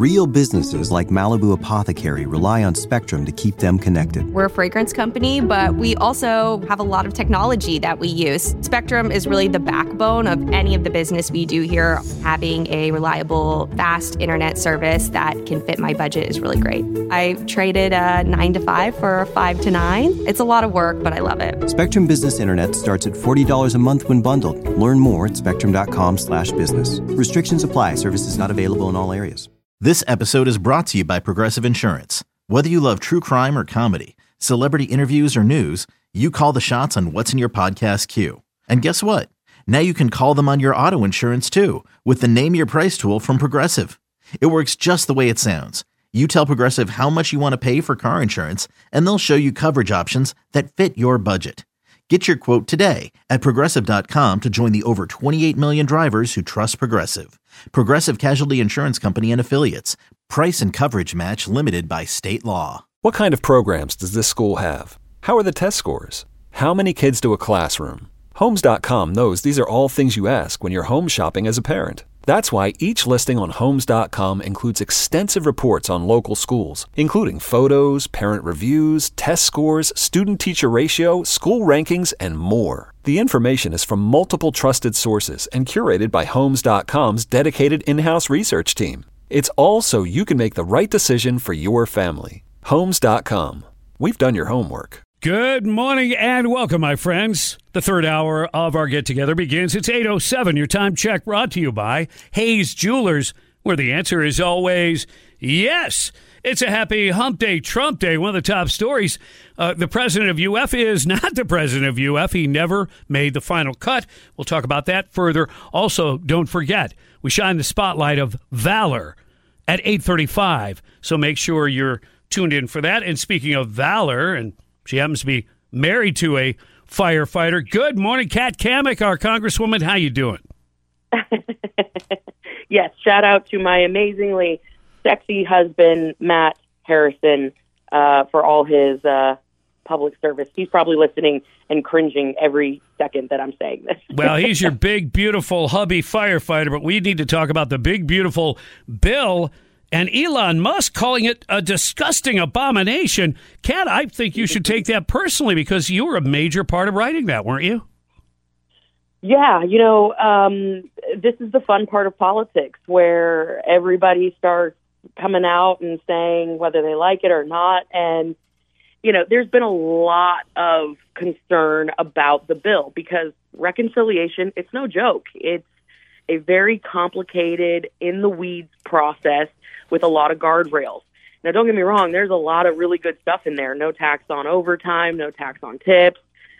Real businesses like Malibu Apothecary rely on Spectrum to keep them connected. We're a fragrance company, but we also have a lot of technology that we use. Spectrum is really the backbone of any of the business we do here. Having a reliable, fast internet service that can fit my budget is really great. I traded a 9 to 5 for a 5 to 9. It's a lot of work, but I love it. Spectrum Business Internet starts at $40 a month when bundled. Learn more at spectrum.com/business. Restrictions apply. Services not available in all areas. This episode is brought to you by Progressive Insurance. Whether you love true crime or comedy, celebrity interviews or news, you call the shots on what's in your podcast queue. And guess what? Now you can call them on your auto insurance too with the Name Your Price tool from Progressive. It works just the way it sounds. You tell Progressive how much you want to pay for car insurance, and they'll show you coverage options that fit your budget. Get your quote today at Progressive.com to join the over 28 million drivers who trust Progressive. Progressive Casualty Insurance Company and Affiliates. Price and coverage match limited by state law. What kind of programs does this school have? How are the test scores? How many kids to a classroom? Homes.com knows these are all things you ask when you're home shopping as a parent. That's why each listing on Homes.com includes extensive reports on local schools, including photos, parent reviews, test scores, student-teacher ratio, school rankings, and more. The information is from multiple trusted sources and curated by Homes.com's dedicated in-house research team. It's all so you can make the right decision for your family. Homes.com. We've done your homework. Good morning and welcome, my friends. The third hour of our get-together begins. It's 8:07. Your time check brought to you by Hayes Jewelers, where the answer is always yes. It's a happy hump day, Trump day. One of the top stories. The president of UF is not the president of UF. He never made the final cut. We'll talk about that further. Also, don't forget, we shine the spotlight of Valor at 8:35. So make sure you're tuned in for that. And speaking of Valor, and she happens to be married to a firefighter. Good morning, Kat Cammack, our Congresswoman. How you doing? Yes, shout out to my amazingly sexy husband, Matt Harrison, for all his public service. He's probably listening and cringing every second that I'm saying this. Well, he's your big, beautiful hubby firefighter, but we need to talk about the big, beautiful bill and Elon Musk calling it a disgusting abomination. Kat, I think you should take that personally because you were a major part of writing that, weren't you? Yeah, this is the fun part of politics where everybody starts coming out and saying whether they like it or not. And, there's been a lot of concern about the bill because reconciliation, it's no joke. It's a very complicated, in-the-weeds process with a lot of guardrails. Now, don't get me wrong, there's a lot of really good stuff in there. No tax on overtime, no tax on tips.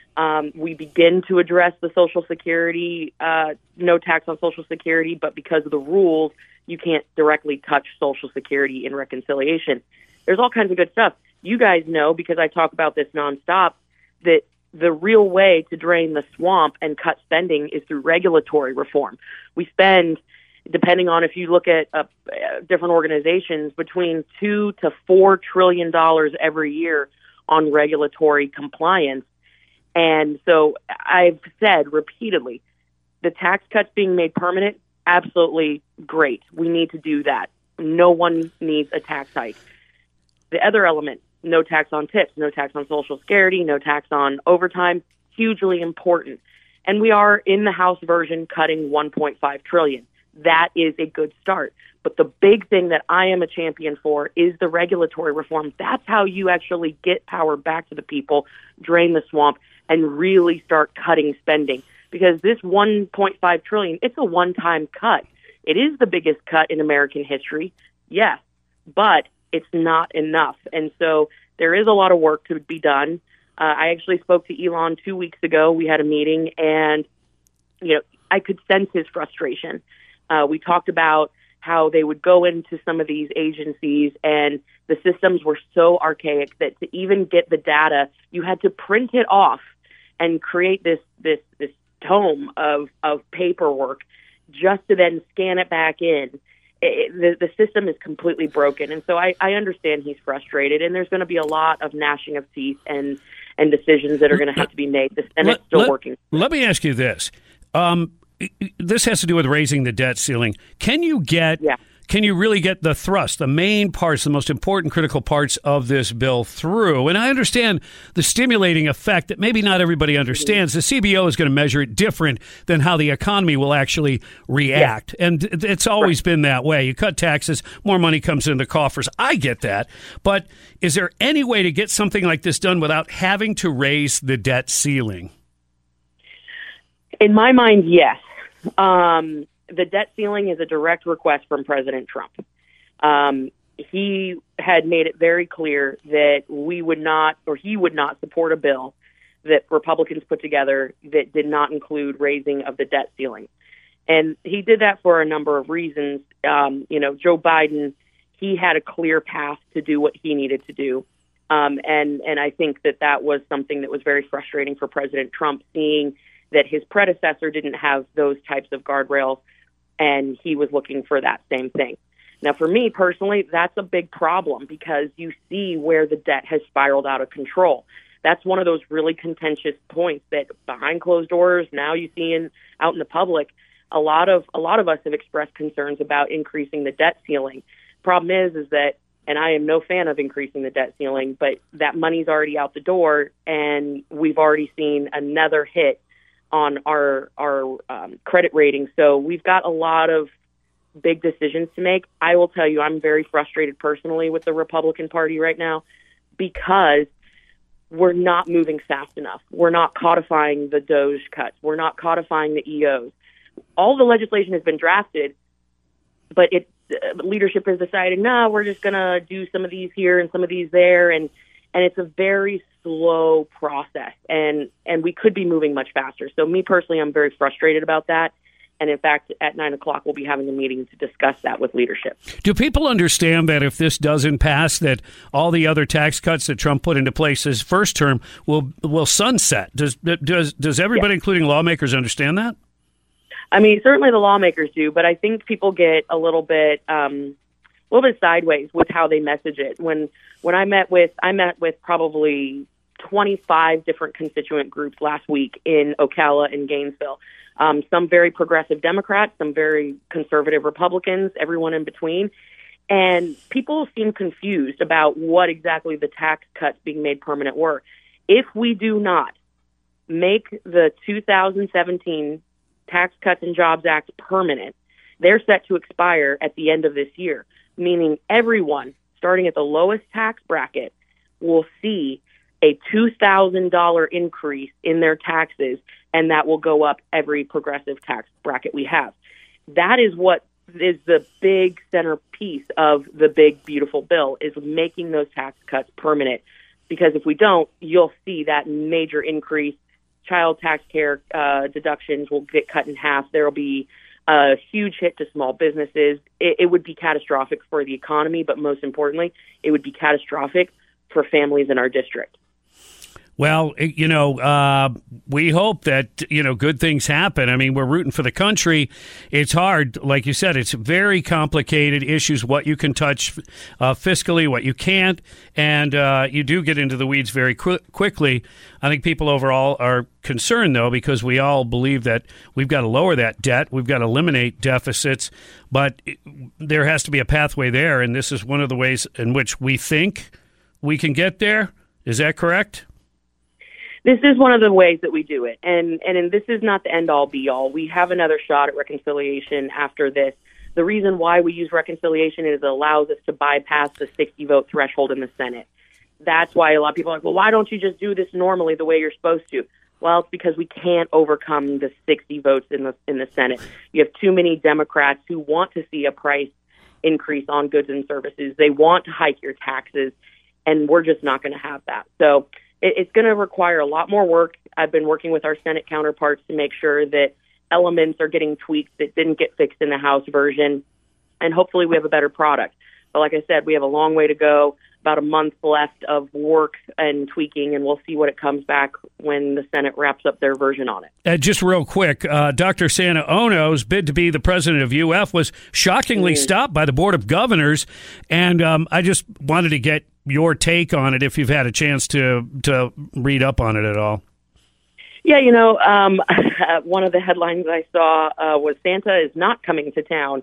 We begin to address the Social Security, no tax on Social Security, but because of the rules, you can't directly touch Social Security in reconciliation. There's all kinds of good stuff. You guys know, because I talk about this nonstop, that the real way to drain the swamp and cut spending is through regulatory reform. We spend, depending on if you look at different organizations, between $2 to $4 trillion every year on regulatory compliance. And so I've said repeatedly, the tax cuts being made permanent, absolutely great. We need to do that. No one needs a tax hike. The other element, no tax on tips, no tax on Social Security, no tax on overtime, hugely important. And we are, in the House version, cutting $1.5 trillion. That is a good start. But the big thing that I am a champion for is the regulatory reform. That's how you actually get power back to the people, drain the swamp, and really start cutting spending. Because this $1.5 trillion, it's a one-time cut. It is the biggest cut in American history, yes, but it's not enough. And so there is a lot of work to be done. I actually spoke to Elon 2 weeks ago. We had a meeting, and I could sense his frustration. We talked about how they would go into some of these agencies, and the systems were so archaic that to even get the data, you had to print it off and create this tome of paperwork just to then scan it back in. The system is completely broken. And so I understand he's frustrated, and there's going to be a lot of gnashing of teeth and decisions that are going to have to be made. And it's still working. Let me ask you this. This has to do with raising the debt ceiling. Can you get can you really get the thrust, the main parts, the most important critical parts of this bill through? And I understand the stimulating effect that maybe not everybody understands. The CBO is going to measure it different than how the economy will actually react. Yeah. And it's always been that way. You cut taxes, more money comes into the coffers. I get that. But is there any way to get something like this done without having to raise the debt ceiling? In my mind, yes. The debt ceiling is a direct request from President Trump. He had made it very clear that he would not support a bill that Republicans put together that did not include raising of the debt ceiling. And he did that for a number of reasons. Joe Biden, he had a clear path to do what he needed to do. And I think that was something that was very frustrating for President Trump, seeing that his predecessor didn't have those types of guardrails, and he was looking for that same thing. Now, for me personally, that's a big problem because you see where the debt has spiraled out of control. That's one of those really contentious points that behind closed doors, now you see out in the public, a lot of us have expressed concerns about increasing the debt ceiling. Problem is that, and I am no fan of increasing the debt ceiling, but that money's already out the door, and we've already seen another hit on our credit rating. So we've got a lot of big decisions to make. I will tell you, I'm very frustrated personally with the Republican Party right now because we're not moving fast enough. We're not codifying the DOGE cuts. We're not codifying the EOs. All the legislation has been drafted, but leadership has decided, no, we're just going to do some of these here and some of these there. And it's a very slow process, and we could be moving much faster. So me personally, I'm very frustrated about that. And in fact, at 9 o'clock, we'll be having a meeting to discuss that with leadership. Do people understand that if this doesn't pass, that all the other tax cuts that Trump put into place his first term will sunset? Does everybody, including lawmakers, understand that? I mean, certainly the lawmakers do, but I think people get a little bit sideways with how they message it. When I met with probably 25 different constituent groups last week in Ocala and Gainesville. Some very progressive Democrats, some very conservative Republicans, everyone in between. And people seem confused about what exactly the tax cuts being made permanent were. If we do not make the 2017 Tax Cuts and Jobs Act permanent, they're set to expire at the end of this year, meaning everyone starting at the lowest tax bracket will see a $2,000 increase in their taxes, and that will go up every progressive tax bracket we have. That is what is the big centerpiece of the big, beautiful bill, is making those tax cuts permanent. Because if we don't, you'll see that major increase. Child tax care deductions will get cut in half. There will be a huge hit to small businesses. It would be catastrophic for the economy, but most importantly, it would be catastrophic for families in our district. Well, we hope that, good things happen. I mean, we're rooting for the country. It's hard. Like you said, it's very complicated issues, what you can touch fiscally, what you can't. And you do get into the weeds very quickly. I think people overall are concerned, though, because we all believe that we've got to lower that debt. We've got to eliminate deficits. But there has to be a pathway there. And this is one of the ways in which we think we can get there. Is that correct? This is one of the ways that we do it, and this is not the end-all, be-all. We have another shot at reconciliation after this. The reason why we use reconciliation is it allows us to bypass the 60-vote threshold in the Senate. That's why a lot of people are like, well, why don't you just do this normally the way you're supposed to? Well, it's because we can't overcome the 60 votes in the Senate. You have too many Democrats who want to see a price increase on goods and services. They want to hike your taxes, and we're just not going to have that. So it's going to require a lot more work. I've been working with our Senate counterparts to make sure that elements are getting tweaked that didn't get fixed in the House version, and hopefully we have a better product. But like I said, we have a long way to go, about a month left of work and tweaking, and we'll see what it comes back when the Senate wraps up their version on it. Just real quick, Dr. Santa Ono's bid to be the president of UF was shockingly stopped by the Board of Governors, and I just wanted to get your take on it if you've had a chance to read up on it at all. Yeah, one of the headlines I saw was Santa is not coming to town.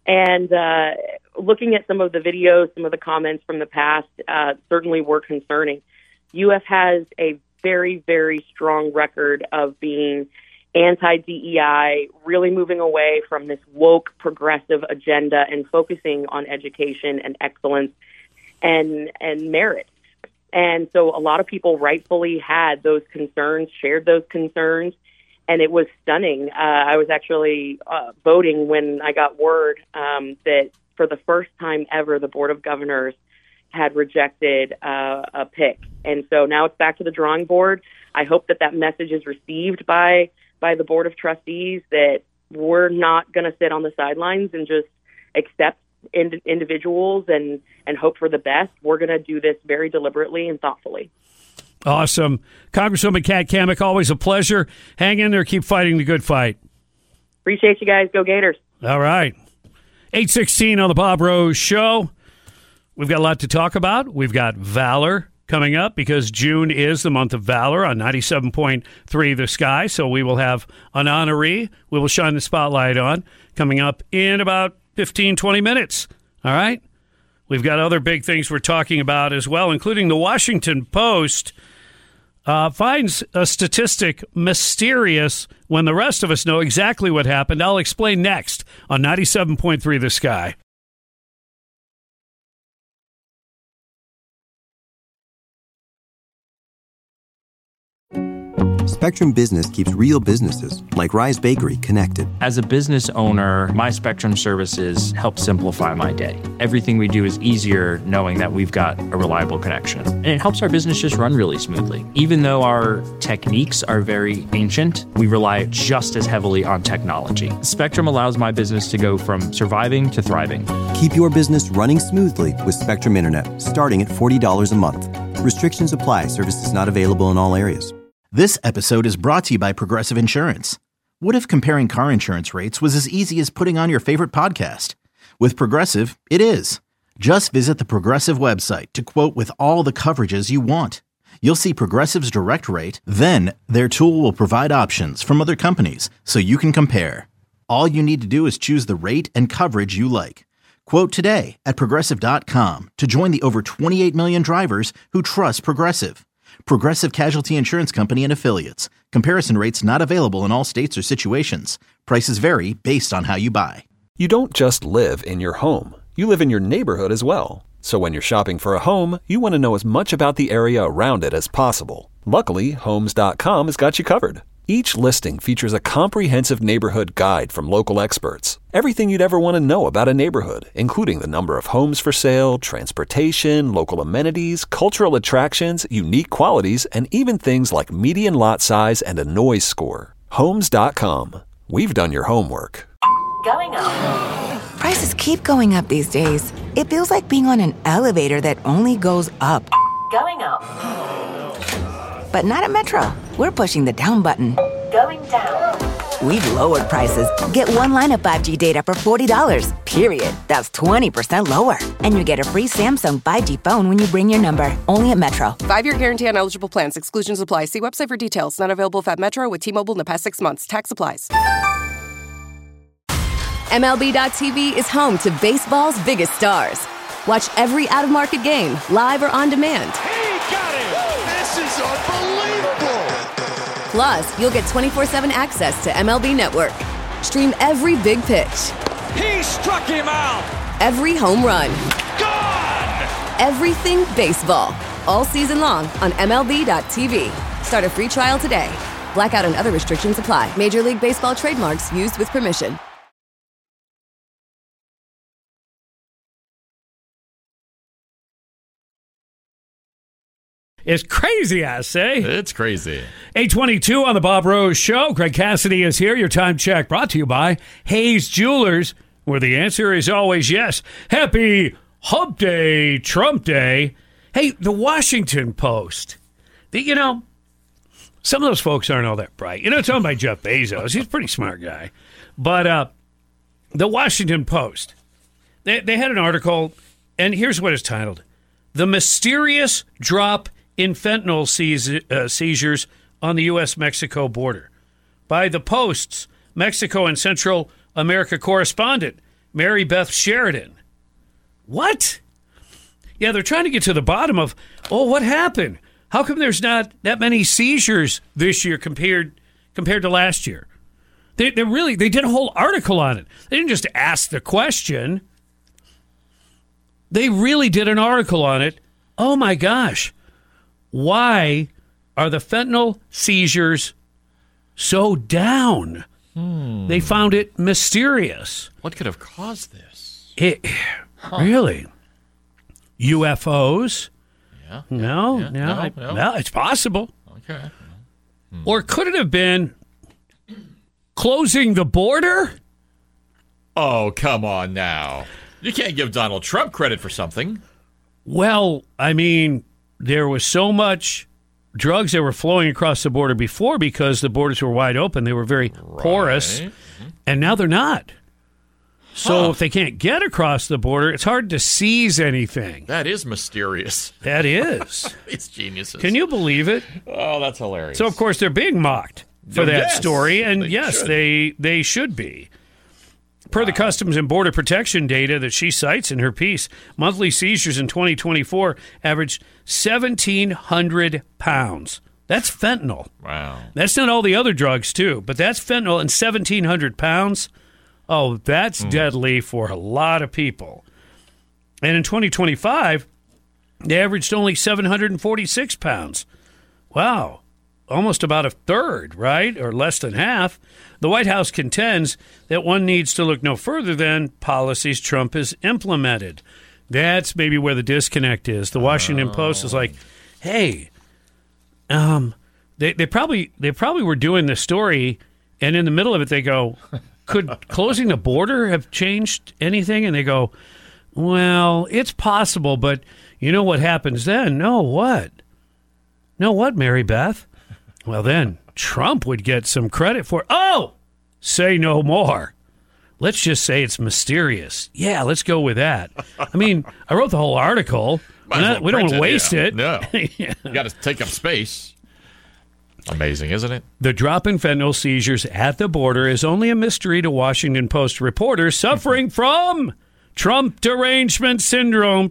And looking at some of the videos, some of the comments from the past certainly were concerning. UF has a very, very strong record of being anti-DEI, really moving away from this woke progressive agenda and focusing on education and excellence and merit. And so a lot of people rightfully had those concerns, shared those concerns, and it was stunning. I was actually voting when I got word that for the first time ever, the Board of Governors had rejected a pick. And so now it's back to the drawing board. I hope that that message is received by the Board of Trustees, that we're not going to sit on the sidelines and just accept individuals and hope for the best. We're going to do this very deliberately and thoughtfully. Awesome. Congresswoman Kat Cammack, always a pleasure. Hang in there. Keep fighting the good fight. Appreciate you guys. Go Gators. All right. 8:16 on the Bob Rose Show. We've got a lot to talk about. We've got Valor coming up because June is the month of Valor on 97.3 The Sky. So we will have an honoree we will shine the spotlight on coming up in about 15, 20 minutes. All right? We've got other big things we're talking about as well, including the Washington Post finds a statistic mysterious when the rest of us know exactly what happened. I'll explain next on 97.3 The Sky. Spectrum Business keeps real businesses, like Rise Bakery, connected. As a business owner, my Spectrum services help simplify my day. Everything we do is easier knowing that we've got a reliable connection. And it helps our business just run really smoothly. Even though our techniques are very ancient, we rely just as heavily on technology. Spectrum allows my business to go from surviving to thriving. Keep your business running smoothly with Spectrum Internet, starting at $40 a month. Restrictions apply. Services not available in all areas. This episode is brought to you by Progressive Insurance. What if comparing car insurance rates was as easy as putting on your favorite podcast? With Progressive, it is. Just visit the Progressive website to quote with all the coverages you want. You'll see Progressive's direct rate, then their tool will provide options from other companies so you can compare. All you need to do is choose the rate and coverage you like. Quote today at Progressive.com to join the over 28 million drivers who trust Progressive. Progressive Casualty Insurance Company and Affiliates. Comparison rates not available in all states or situations. Prices vary based on how you buy. You don't just live in your home. You live in your neighborhood as well. So when you're shopping for a home, you want to know as much about the area around it as possible. Luckily, Homes.com has got you covered. Each listing features a comprehensive neighborhood guide from local experts. Everything you'd ever want to know about a neighborhood, including the number of homes for sale, transportation, local amenities, cultural attractions, unique qualities, and even things like median lot size and a noise score. Homes.com. We've done your homework. Going up. Prices keep going up these days. It feels like being on an elevator that only goes up. Going up. But not at Metro. We're pushing the down button. Going down. We've lowered prices. Get one line of 5G data for $40, period. That's 20% lower. And you get a free Samsung 5G phone when you bring your number. Only at Metro. 5-year guarantee on eligible plans. Exclusions apply. See website for details. Not available at Metro with T-Mobile in the past 6 months. Tax applies. MLB.tv is home to baseball's biggest stars. Watch every out-of-market game, live or on demand. He got it! This is unbelievable! Plus, you'll get 24/7 access to MLB Network. Stream every big pitch. He struck him out! Every home run. Gone! Everything baseball. All season long on MLB.tv. Start a free trial today. Blackout and other restrictions apply. Major League Baseball trademarks used with permission. It's crazy, I say. It's crazy. 8:22 on the Bob Rose Show. Greg Cassidy is here. Your time check brought to you by Hayes Jewelers, where the answer is always yes. Happy Hump Day, Trump Day. Hey, the Washington Post. Some of those folks aren't all that bright. It's owned by Jeff Bezos. He's a pretty smart guy. But the Washington Post, they had an article, and here's what it's titled. The mysterious drop in fentanyl seizures on the U.S.-Mexico border. By the Post's Mexico and Central America correspondent, Mary Beth Sheridan. What? Yeah, they're trying to get to the bottom of, what happened? How come there's not that many seizures this year compared to last year? They did a whole article on it. They didn't just ask the question. They really did an article on it. Oh, my gosh. Why are the fentanyl seizures so down? They found it mysterious. What could have caused this? Really? UFOs? Yeah. No, it's possible. Okay. Or could it have been closing the border? Oh, come on now. You can't give Donald Trump credit for something. Well, I mean, there was so much drugs that were flowing across the border before because the borders were wide open. They were very porous, and now they're not. So if they can't get across the border, it's hard to seize anything. That is mysterious. That is. These geniuses. Can you believe it? Oh, that's hilarious. So, of course, they're being mocked for that story, and they they should be. Per the Customs and Border Protection data that she cites in her piece, monthly seizures in 2024 averaged 1,700 pounds. That's fentanyl. Wow. That's not all the other drugs, too, but that's fentanyl and 1,700 pounds. Oh, that's deadly for a lot of people. And in 2025, they averaged only 746 pounds. Wow. Almost about a third, right? Or less than half. The White House contends that one needs to look no further than policies Trump has implemented. That's maybe where the disconnect is. The Washington Post is like, hey, they probably were doing this story, and in the middle of it they go, could closing the border have changed anything? And they go, well, it's possible, but you know what happens then? No, what? No, what, Mary Beth? Well, then Trump would get some credit for it. Oh, say no more. Let's just say it's mysterious. Yeah, let's go with that. I mean, I wrote the whole article. We don't want to waste it. No. You got to take up space. Amazing, isn't it? The drop in fentanyl seizures at the border is only a mystery to Washington Post reporters suffering from Trump derangement syndrome.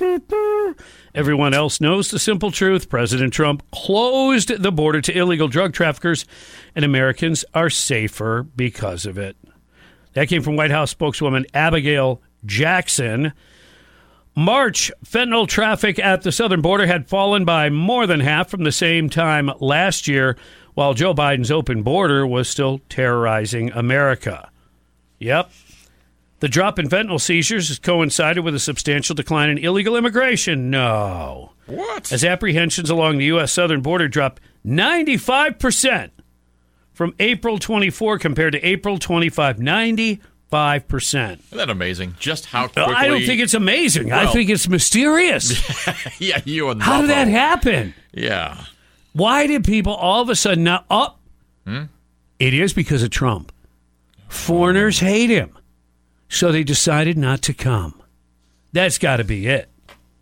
Everyone else knows the simple truth. President Trump closed the border to illegal drug traffickers, and Americans are safer because of it. That came from White House spokeswoman Abigail Jackson. March, fentanyl traffic at the southern border had fallen by more than half from the same time last year, while Joe Biden's open border was still terrorizing America. Yep. The drop in fentanyl seizures has coincided with a substantial decline in illegal immigration. No. What? As apprehensions along the U.S. southern border dropped 95% from April 24 compared to April 25. 95%. Isn't that amazing? Just how quickly... I don't think it's amazing. Well, I think it's mysterious. Yeah, you and How did that happen? Yeah. Why did people all of a sudden now up? It is because of Trump. Foreigners hate him. So they decided not to come. That's got to be it.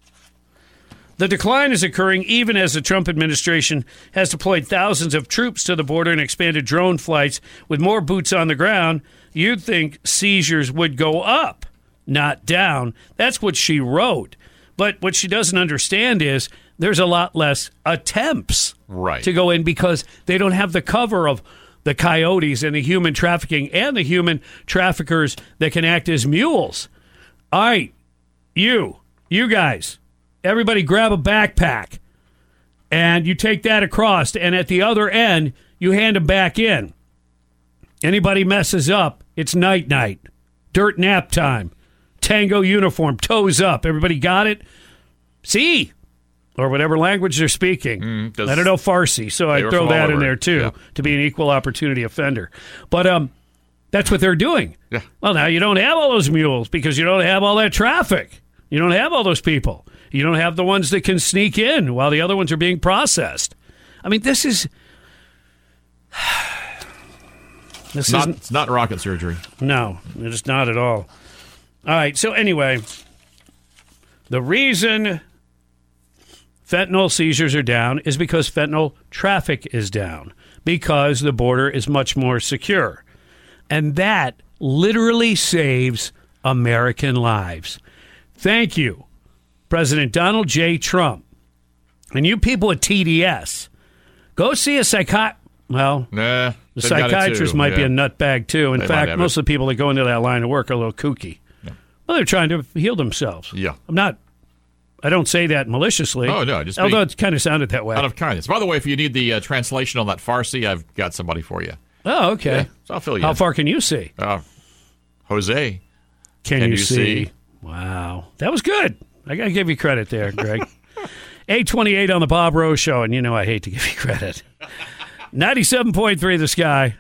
The decline is occurring even as the Trump administration has deployed thousands of troops to the border and expanded drone flights with more boots on the ground. You'd think seizures would go up, not down. That's what she wrote. But what she doesn't understand is there's a lot less attempts to go in because they don't have the cover of the coyotes and the human trafficking and the human traffickers that can act as mules. All right, you guys, everybody grab a backpack and you take that across, and at the other end, you hand them back in. Anybody messes up, it's night-night, dirt nap time, tango uniform, toes up. Everybody got it? See? Or whatever language they're speaking. I don't know Farsi, so I throw that in there, too, to be an equal opportunity offender. But that's what they're doing. Yeah. Well, now you don't have all those mules because you don't have all that traffic. You don't have all those people. You don't have the ones that can sneak in while the other ones are being processed. I mean, this is... It's not rocket surgery. No, it's not at all. All right, so anyway, the reason fentanyl seizures are down is because fentanyl traffic is down, because the border is much more secure. And that literally saves American lives. Thank you, President Donald J. Trump. And you people at TDS, go see a psychiatrist. Well, the psychiatrist might be a nutbag, too. In fact, most of the people that go into that line of work are a little kooky. Yeah. Well, they're trying to heal themselves. Yeah. I don't say that maliciously. Oh, no. Although it kind of sounded that way. Out of kindness. By the way, if you need the translation on that Farsi, I've got somebody for you. Oh, okay. Yeah, so I'll fill you in. How far can you see? Jose. Can you see? Wow. That was good. I got to give you credit there, Greg. 828 on the Bob Rose Show, and you know I hate to give you credit. 97.3 The Sky.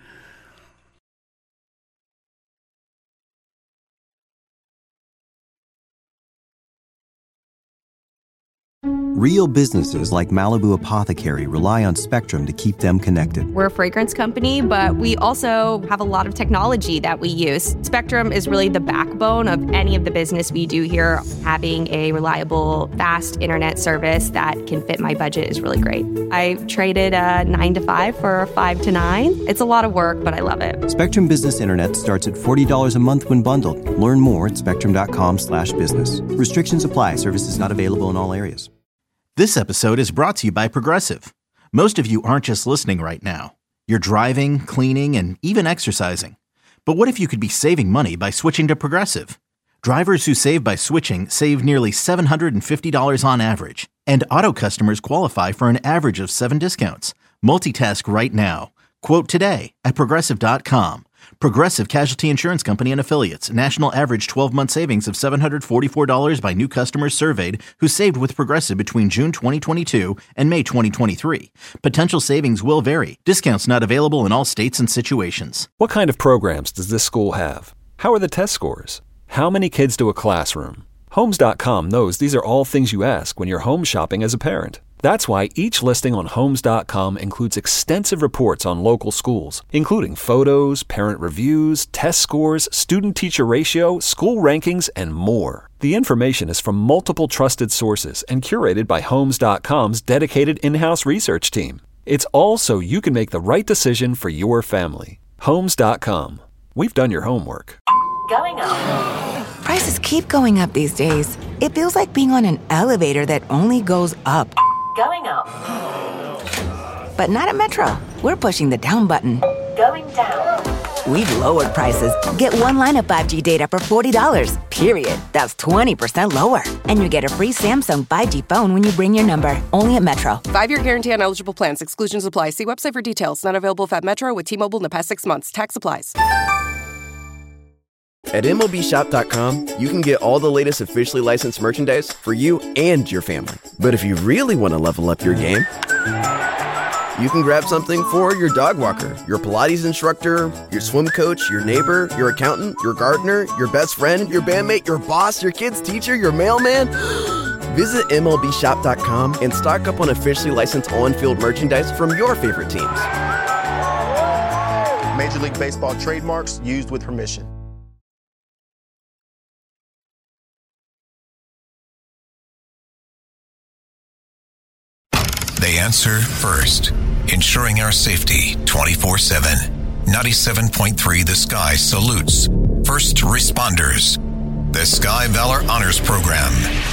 Real businesses like Malibu Apothecary rely on Spectrum to keep them connected. We're a fragrance company, but we also have a lot of technology that we use. Spectrum is really the backbone of any of the business we do here. Having a reliable, fast internet service that can fit my budget is really great. I traded a 9 to 5 for a 5 to 9. It's a lot of work, but I love it. Spectrum Business Internet starts at $40 a month when bundled. Learn more at spectrum.com/business. Restrictions apply. Services not available in all areas. This episode is brought to you by Progressive. Most of you aren't just listening right now. You're driving, cleaning, and even exercising. But what if you could be saving money by switching to Progressive? Drivers who save by switching save nearly $750 on average. And auto customers qualify for an average of 7 discounts. Multitask right now. Quote today at Progressive.com. Progressive Casualty Insurance Company and Affiliates. National average 12-month savings of $744 by new customers surveyed who saved with Progressive between June 2022 and May 2023. Potential savings will vary. Discounts not available in all states and situations. What kind of programs does this school have? How are the test scores? How many kids do a classroom? Homes.com knows these are all things you ask when you're home shopping as a parent. That's why each listing on Homes.com includes extensive reports on local schools, including photos, parent reviews, test scores, student-teacher ratio, school rankings, and more. The information is from multiple trusted sources and curated by Homes.com's dedicated in-house research team. It's all so you can make the right decision for your family. Homes.com. We've done your homework. Going up. Prices keep going up these days. It feels like being on an elevator that only goes up. Going up. But not at Metro. We're pushing the down button. Going down. We've lowered prices. Get one line of 5G data for $40, period. That's 20% lower. And you get a free Samsung 5G phone when you bring your number. Only at Metro. 5-year guarantee on eligible plans. Exclusions apply. See website for details. Not available at Metro with T-Mobile in the past 6 months. Tax applies. At MLBshop.com, you can get all the latest officially licensed merchandise for you and your family. But if you really want to level up your game, you can grab something for your dog walker, your Pilates instructor, your swim coach, your neighbor, your accountant, your gardener, your best friend, your bandmate, your boss, your kid's teacher, your mailman. Visit MLBshop.com and stock up on officially licensed on-field merchandise from your favorite teams. Major League Baseball trademarks used with permission. They answer first, ensuring our safety 24/7. 97.3 The Sky salutes first responders. The Sky Valor Honors Program.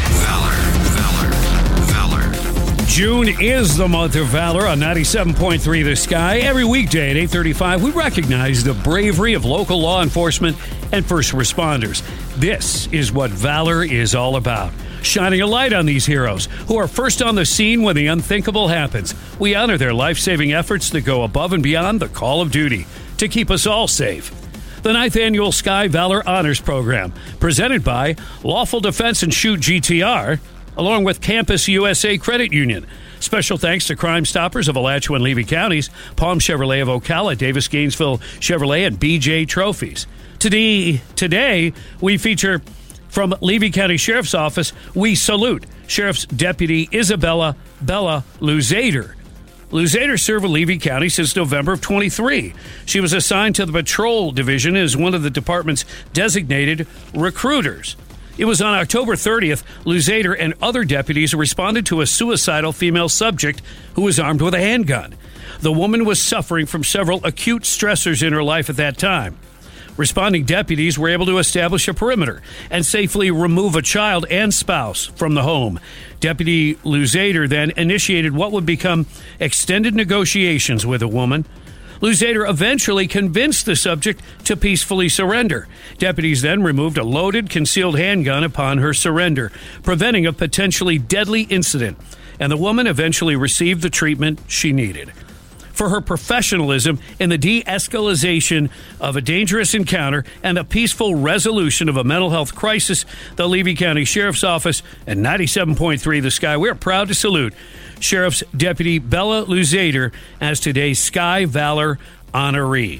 Valor. June is the month of Valor on 97.3 The Sky. Every weekday at 8:35, we recognize the bravery of local law enforcement and first responders. This is what Valor is all about. Shining a light on these heroes who are first on the scene when the unthinkable happens. We honor their life-saving efforts that go above and beyond the call of duty to keep us all safe. The 9th Annual Sky Valor Honors Program, presented by Lawful Defense and Shoot GTR, along with Campus USA Credit Union. Special thanks to Crime Stoppers of Alachua and Levy Counties, Palm Chevrolet of Ocala, Davis Gainesville Chevrolet, and BJ Trophies. Today we feature from Levy County Sheriff's Office, we salute Sheriff's Deputy Isabella Bella Luzader. Luzader served with Levy County since November of 23. She was assigned to the Patrol Division as one of the department's designated recruiters. It was on October 30th, Luzader and other deputies responded to a suicidal female subject who was armed with a handgun. The woman was suffering from several acute stressors in her life at that time. Responding deputies were able to establish a perimeter and safely remove a child and spouse from the home. Deputy Luzader then initiated what would become extended negotiations with a woman. Luzader eventually convinced the subject to peacefully surrender. Deputies then removed a loaded, concealed handgun upon her surrender, preventing a potentially deadly incident, and the woman eventually received the treatment she needed. For her professionalism in the de-escalation of a dangerous encounter and the peaceful resolution of a mental health crisis, the Levy County Sheriff's Office and 97.3 The Sky, we're proud to salute Sheriff's Deputy Bella Luzader as today's Sky Valor honoree.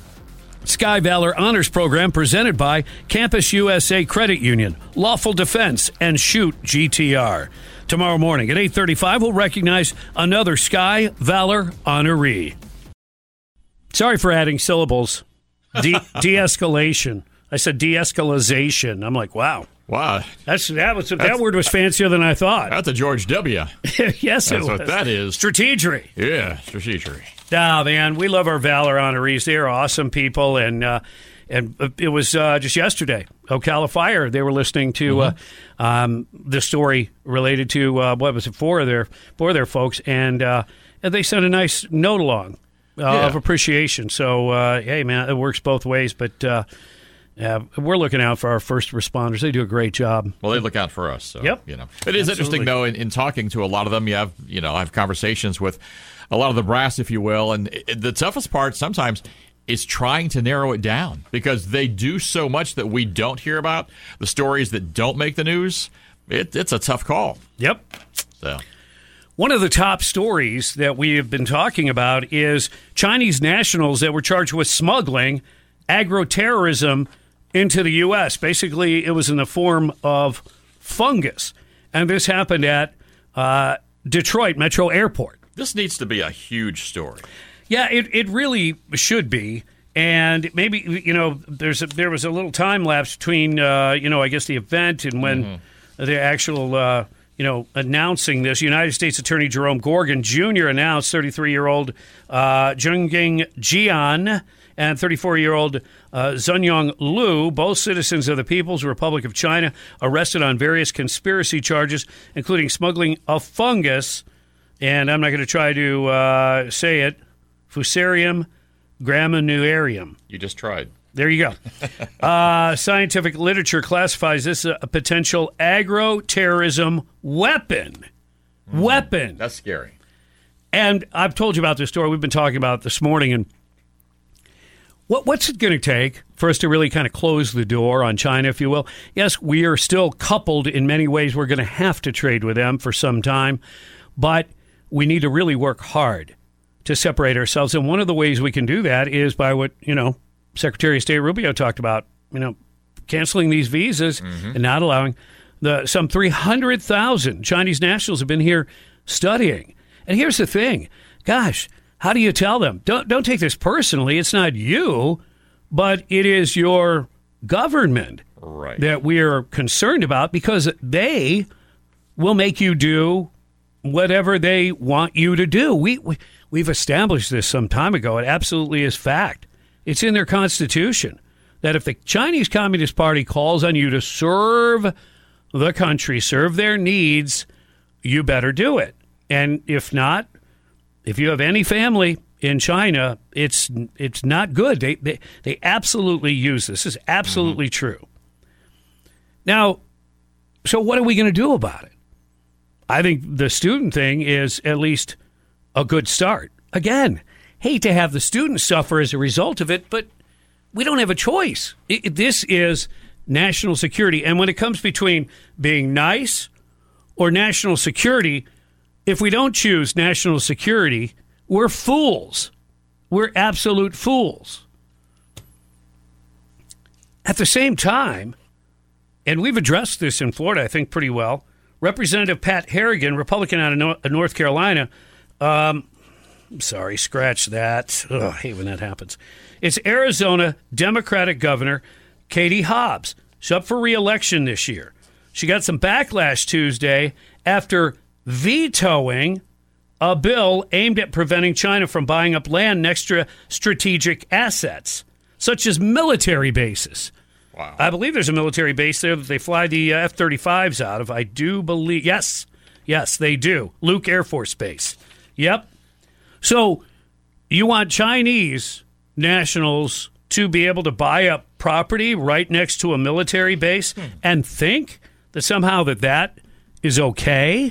Sky Valor Honors Program presented by Campus USA Credit Union, Lawful Defense, and Shoot GTR. Tomorrow morning at 8:35, we'll recognize another Sky Valor honoree. Sorry for adding syllables. De-escalation. I said de-escalation. I'm like, wow. Wow. That word was fancier than I thought. That's a George W. Yes, That's what that is. Strategery. Yeah, strategery. Ah, man, we love our Valor honorees. They are awesome people, and it was just yesterday. Ocala Fire. They were listening to the story related to what was it for their folks, and they sent a nice note along of appreciation. So hey, man, it works both ways, but. We're looking out for our first responders. They do a great job. Well, they look out for us. So, yep. It is interesting, though, in talking to a lot of them, I have conversations with a lot of the brass, if you will, and the toughest part sometimes is trying to narrow it down because they do so much that we don't hear about, the stories that don't make the news. It's a tough call. Yep. So. One of the top stories that we have been talking about is Chinese nationals that were charged with smuggling agroterrorism into the U.S. Basically, it was in the form of fungus. And this happened at Detroit Metro Airport. This needs to be a huge story. Yeah, it really should be. And maybe, there was a little time lapse between, I guess the event and when the actual, announcing this. United States Attorney Jerome Gorgon Jr. announced 33-year-old Zhenging Jian and 34-year-old Zunyong Liu, both citizens of the People's Republic of China, arrested on various conspiracy charges, including smuggling of fungus, and I'm not going to try to say it, Fusarium graminearium. You just tried. There you go. Scientific literature classifies this a potential agro-terrorism weapon. Weapon. That's scary. And I've told you about this story. We've been talking about it this morning, and what's it going to take for us to really kind of close the door on China, if you will? Yes, we are still coupled in many ways. We're going to have to trade with them for some time, but we need to really work hard to separate ourselves. And one of the ways we can do that is by what, Secretary of State Rubio talked about, canceling these visas and not allowing some 300,000 Chinese nationals have been here studying. And here's the thing. Gosh, how do you tell them? Don't take this personally. It's not you, but it is your government that we are concerned about because they will make you do whatever they want you to do. We've established this some time ago. It absolutely is fact. It's in their constitution that if the Chinese Communist Party calls on you to serve the country, serve their needs, you better do it. And if not, if you have any family in China, it's not good. They absolutely use this. This is absolutely true. Now, so what are we going to do about it? I think the student thing is at least a good start. Again, hate to have the students suffer as a result of it, but we don't have a choice. This is national security. And when it comes between being nice or national security, if we don't choose national security, we're fools. We're absolute fools. At the same time, and we've addressed this in Florida, I think, pretty well, Representative Pat Harrigan, Republican out of North Carolina, sorry, scratch that. Ugh, I hate when that happens. It's Arizona Democratic Governor Katie Hobbs. She's up for re-election this year. She got some backlash Tuesday after vetoing a bill aimed at preventing China from buying up land next to strategic assets. such as military bases. Wow. I believe there's a military base there that they fly the F-35s out of. I do believe. Yes, they do. Luke Air Force Base. Yep. So you want Chinese nationals to be able to buy up property right next to a military base and think that somehow that is okay?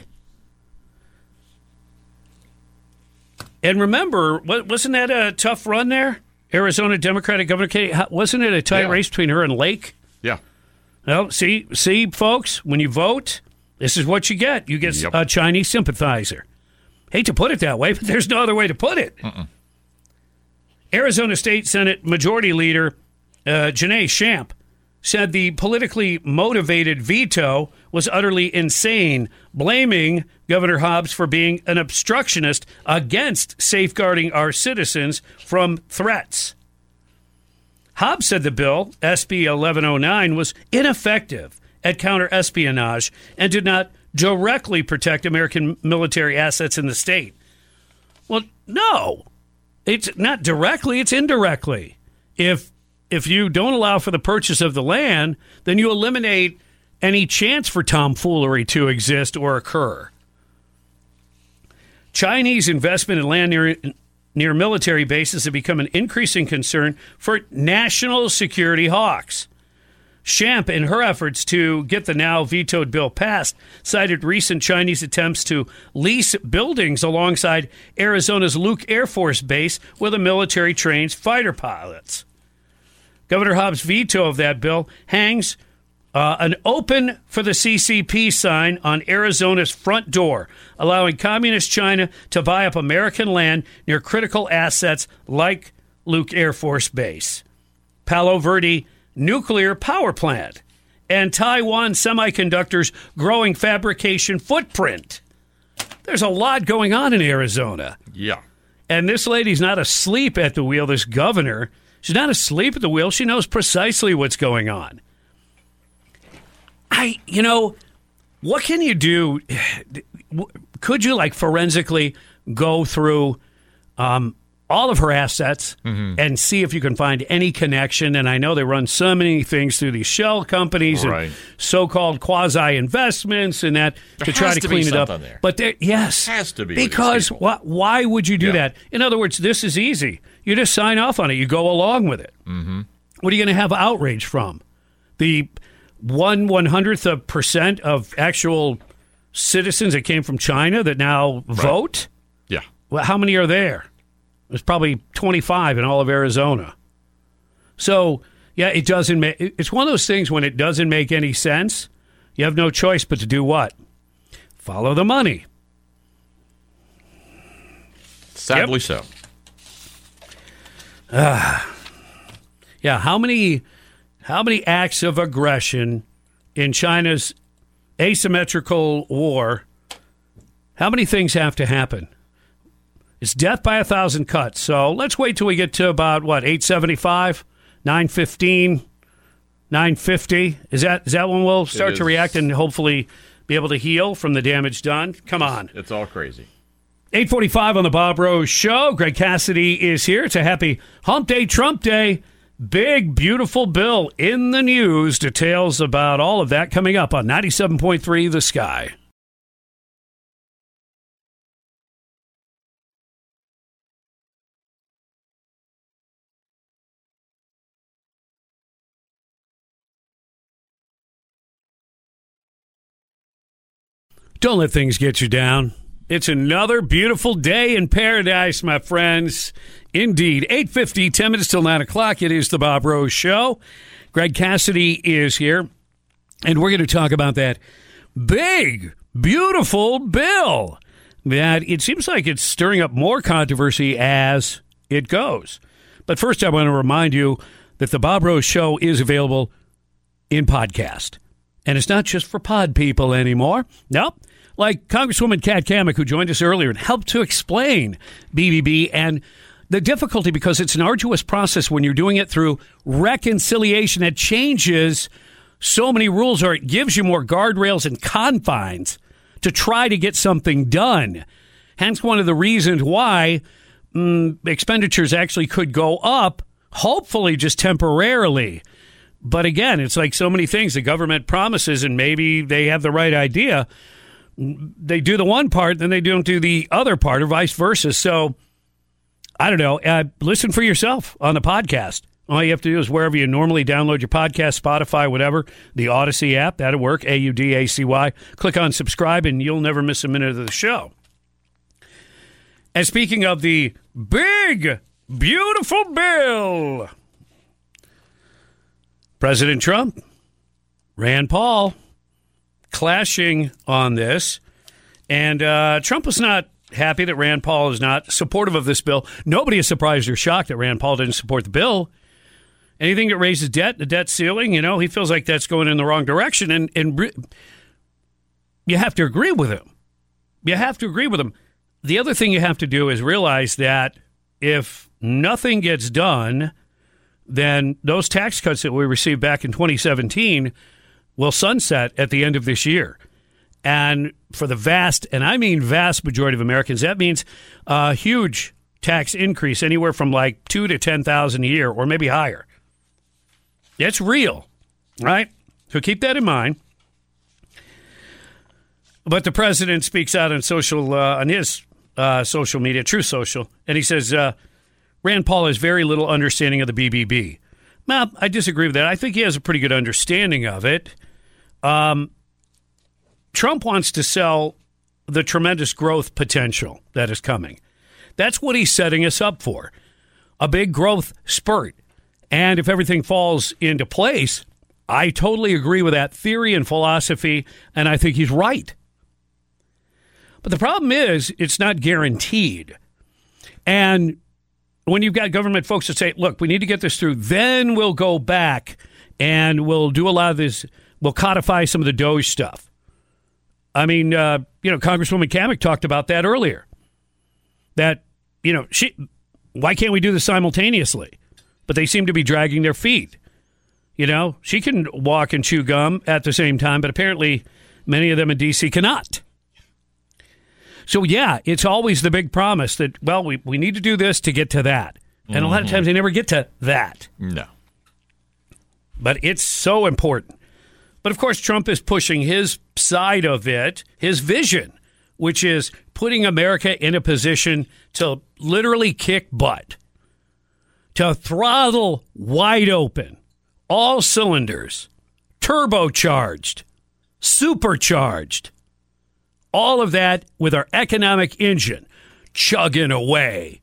And remember, wasn't that a tough run there? Arizona Democratic Governor Katie, wasn't it a tight race between her and Lake? Yeah. Well, see, folks, when you vote, this is what you get. You get a Chinese sympathizer. Hate to put it that way, but there's no other way to put it. Arizona State Senate Majority Leader Janae Shamp said the politically motivated veto was utterly insane, blaming Governor Hobbs for being an obstructionist against safeguarding our citizens from threats. Hobbs said the bill, SB 1109, was ineffective at counter-espionage and did not directly protect American military assets in the state. Well, no. It's not directly, it's indirectly. If you don't allow for the purchase of the land, then you eliminate any chance for tomfoolery to exist or occur. Chinese investment in land near military bases have become an increasing concern for national security hawks. Shamp, in her efforts to get the now vetoed bill passed, cited recent Chinese attempts to lease buildings alongside Arizona's Luke Air Force Base where the military trains fighter pilots. Governor Hobbs' veto of that bill hangs an open for the CCP sign on Arizona's front door, allowing communist China to buy up American land near critical assets like Luke Air Force Base, Palo Verde Nuclear Power Plant, and Taiwan Semiconductor's growing fabrication footprint. There's a lot going on in Arizona. Yeah. And this lady's not asleep at the wheel, this governor. She's not asleep at the wheel. She knows precisely what's going on. What can you do? Could you, forensically go through all of her assets and see if you can find any connection? And I know they run so many things through these shell companies and so-called quasi-investments and that to try to clean it up. There. But yes, has to be, because why would you do that? In other words, this is easy. You just sign off on it. You go along with it. What are you going to have outrage from? The 1/100th% of actual citizens that came from China that now vote? Yeah. Well, how many are there? There's probably 25 in all of Arizona. So, yeah, it doesn't make. It's one of those things when it doesn't make any sense, you have no choice but to do what? Follow the money. Sadly so. Yeah, how many acts of aggression in China's asymmetrical war, how many things have to happen? It's death by 1,000 cuts. So let's wait till we get to about, 875, 915, 950? Is that when we'll start to react and hopefully be able to heal from the damage done? Come on. It's all crazy. 8:45 on the Bob Rose Show. Greg Cassidy is here. It's a happy Hump Day, Trump Day. Big, beautiful bill in the news. Details about all of that coming up on 97.3 The Sky. Don't let things get you down. It's another beautiful day in paradise, my friends. Indeed. 8:50, 10 minutes till 9 o'clock. It is the Bob Rose Show. Greg Cassidy is here, and we're going to talk about that big, beautiful bill that it seems like it's stirring up more controversy as it goes. But first, I want to remind you that the Bob Rose Show is available in podcast. And it's not just for pod people anymore. Nope. Like Congresswoman Kat Cammack, who joined us earlier and helped to explain BBB and the difficulty, because it's an arduous process when you're doing it through reconciliation that changes so many rules, or it gives you more guardrails and confines to try to get something done. Hence one of the reasons why expenditures actually could go up hopefully just temporarily. But again, it's like so many things the government promises, and maybe they have the right idea. They do the one part, then they don't do the other part, or vice versa. So, I don't know. Listen for yourself on the podcast. All you have to do is wherever you normally download your podcast, Spotify, whatever, the Odyssey app, that'll work, AUDACY. Click on subscribe, and you'll never miss a minute of the show. And speaking of the big, beautiful bill, President Trump, Rand Paul, clashing on this. And Trump was not happy that Rand Paul is not supportive of this bill. Nobody is surprised or shocked that Rand Paul didn't support the bill. Anything that raises debt, the debt ceiling, he feels like that's going in the wrong direction. And you have to agree with him. You have to agree with him. The other thing you have to do is realize that if nothing gets done, then those tax cuts that we received back in 2017 will sunset at the end of this year. And for the vast, and I mean vast majority of Americans, that means a huge tax increase, anywhere from like $2,000 to $10,000 a year, or maybe higher. It's real, right? So keep that in mind. But the president speaks out on his social media, Truth Social, and he says Rand Paul has very little understanding of the BBB. Now, I disagree with that. I think he has a pretty good understanding of it. Trump wants to sell the tremendous growth potential that is coming. That's what he's setting us up for, a big growth spurt. And if everything falls into place, I totally agree with that theory and philosophy, and I think he's right. But the problem is, it's not guaranteed. And when you've got government folks that say, look, we need to get this through, then we'll go back and we'll do a lot of this, we'll codify some of the DOGE stuff. I mean, Congresswoman Kamek talked about that earlier. That, why can't we do this simultaneously? But they seem to be dragging their feet. She can walk and chew gum at the same time, but apparently many of them in D.C. cannot. So, yeah, it's always the big promise that, well, we need to do this to get to that. And a lot of times they never get to that. No. But it's so important. But, of course, Trump is pushing his side of it, his vision, which is putting America in a position to literally kick butt, to throttle wide open, all cylinders, turbocharged, supercharged. All of that with our economic engine chugging away.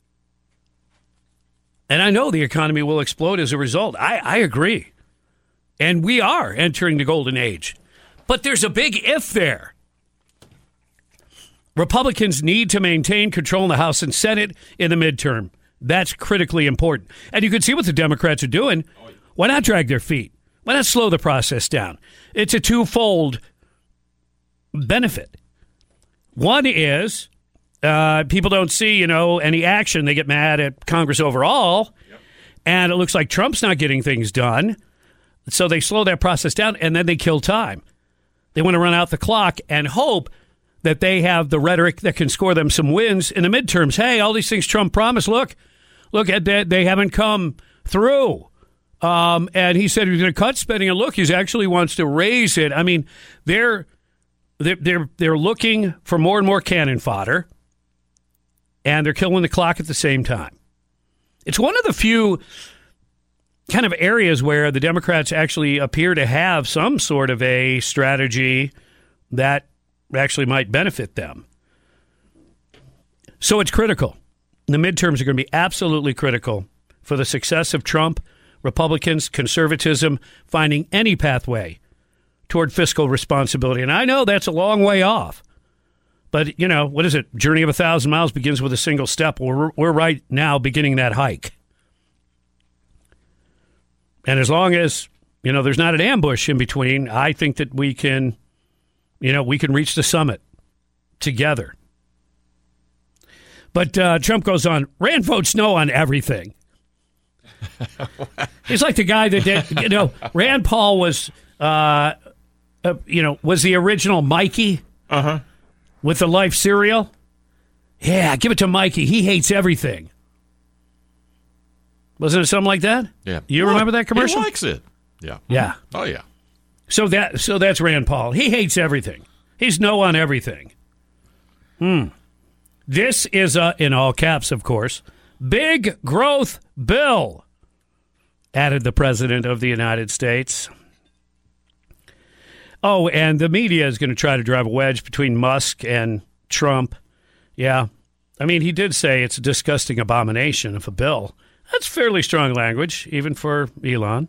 And I know the economy will explode as a result. I agree. And we are entering the golden age. But there's a big if there. Republicans need to maintain control in the House and Senate in the midterm. That's critically important. And you can see what the Democrats are doing. Why not drag their feet? Why not slow the process down? It's a twofold benefit. One is people don't see, any action. They get mad at Congress overall. Yep. And it looks like Trump's not getting things done. So they slow that process down, and then they kill time. They want to run out the clock and hope that they have the rhetoric that can score them some wins in the midterms. Hey, all these things Trump promised, look at that. They haven't come through. And he said he was going to cut spending, and look, he actually wants to raise it. I mean, they're looking for more and more cannon fodder, and they're killing the clock at the same time. It's one of the few kind of areas where the Democrats actually appear to have some sort of a strategy that actually might benefit them. So it's critical. The midterms are going to be absolutely critical for the success of Trump, Republicans, conservatism, finding any pathway toward fiscal responsibility. And I know that's a long way off. But, what is it? Journey of 1,000 miles begins with a single step. We're right now beginning that hike. And as long as, there's not an ambush in between, I think that we can reach the summit together. But Trump goes on, Rand votes no on everything. He's like the guy that did, Rand Paul was, was the original Mikey with the Life cereal. Yeah, give it to Mikey. He hates everything. Wasn't it something like that? Yeah. You remember that commercial? He likes it. Yeah. Yeah. Oh, yeah. So that's Rand Paul. He hates everything. He's no on everything. This is in all caps, of course, big growth bill, added the President of the United States. Oh, and the media is going to try to drive a wedge between Musk and Trump. Yeah. I mean, he did say it's a disgusting abomination of a bill. That's fairly strong language, even for Elon.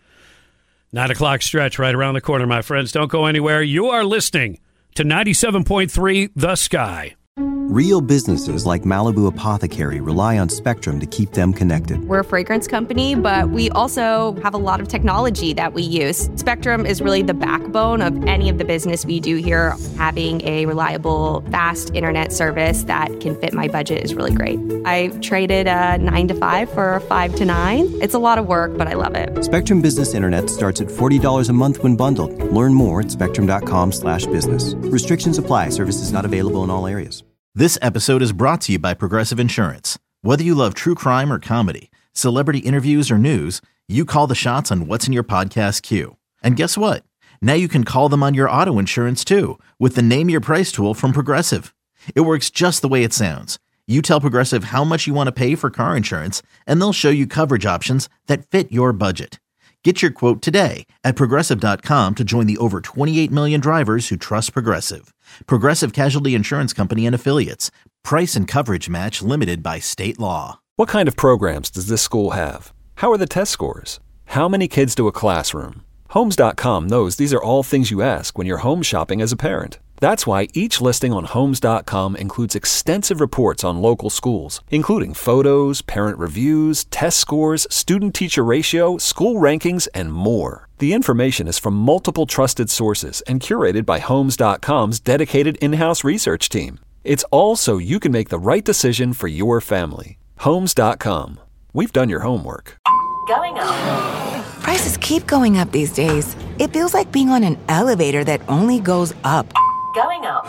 9 o'clock stretch right around the corner, my friends. Don't go anywhere. You are listening to 97.3 The Sky. Real businesses like Malibu Apothecary rely on Spectrum to keep them connected. We're a fragrance company, but we also have a lot of technology that we use. Spectrum is really the backbone of any of the business we do here. Having a reliable, fast internet service that can fit my budget is really great. I traded a 9 to 5 for a 5 to 9. It's a lot of work, but I love it. Spectrum Business Internet starts at $40 a month when bundled. Learn more at spectrum.com/business. Restrictions apply. Services not available in all areas. This episode is brought to you by Progressive Insurance. Whether you love true crime or comedy, celebrity interviews or news, you call the shots on what's in your podcast queue. And guess what? Now you can call them on your auto insurance too with the Name Your Price tool from Progressive. It works just the way it sounds. You tell Progressive how much you want to pay for car insurance, and they'll show you coverage options that fit your budget. Get your quote today at Progressive.com to join the over 28 million drivers who trust Progressive. Progressive Casualty Insurance Company and Affiliates. Price and coverage match limited by state law. What kind of programs does this school have? How are the test scores? How many kids do a classroom? Homes.com knows these are all things you ask when you're home shopping as a parent. That's why each listing on Homes.com includes extensive reports on local schools, including photos, parent reviews, test scores, student-teacher ratio, school rankings, and more. The information is from multiple trusted sources and curated by Homes.com's dedicated in-house research team. It's all so you can make the right decision for your family. Homes.com. We've done your homework. Going up. Prices keep going up these days. It feels like being on an elevator that only goes up. Going up.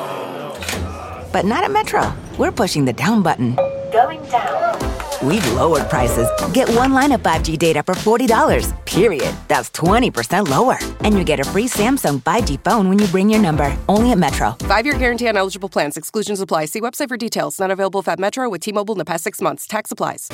But not at Metro. We're pushing the down button. Going down. We've lowered prices. Get one line of 5G data for $40, period. That's 20% lower. And you get a free Samsung 5G phone when you bring your number. Only at Metro. 5-year guarantee on eligible plans. Exclusions apply. See website for details. Not available at Metro with T-Mobile in the past 6 months. Tax applies.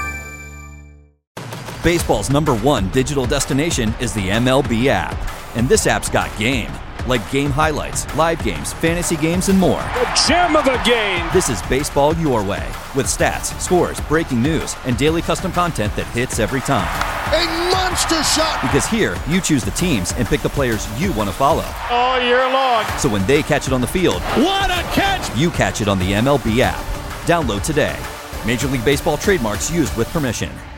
Baseball's #1 digital destination is the MLB app. And this app's got game. Like game highlights, live games, fantasy games, and more. The gem of the game! This is baseball your way, with stats, scores, breaking news, and daily custom content that hits every time. A monster shot! Because here, you choose the teams and pick the players you want to follow. All year long. So when they catch it on the field, what a catch! You catch it on the MLB app. Download today. Major League Baseball trademarks used with permission.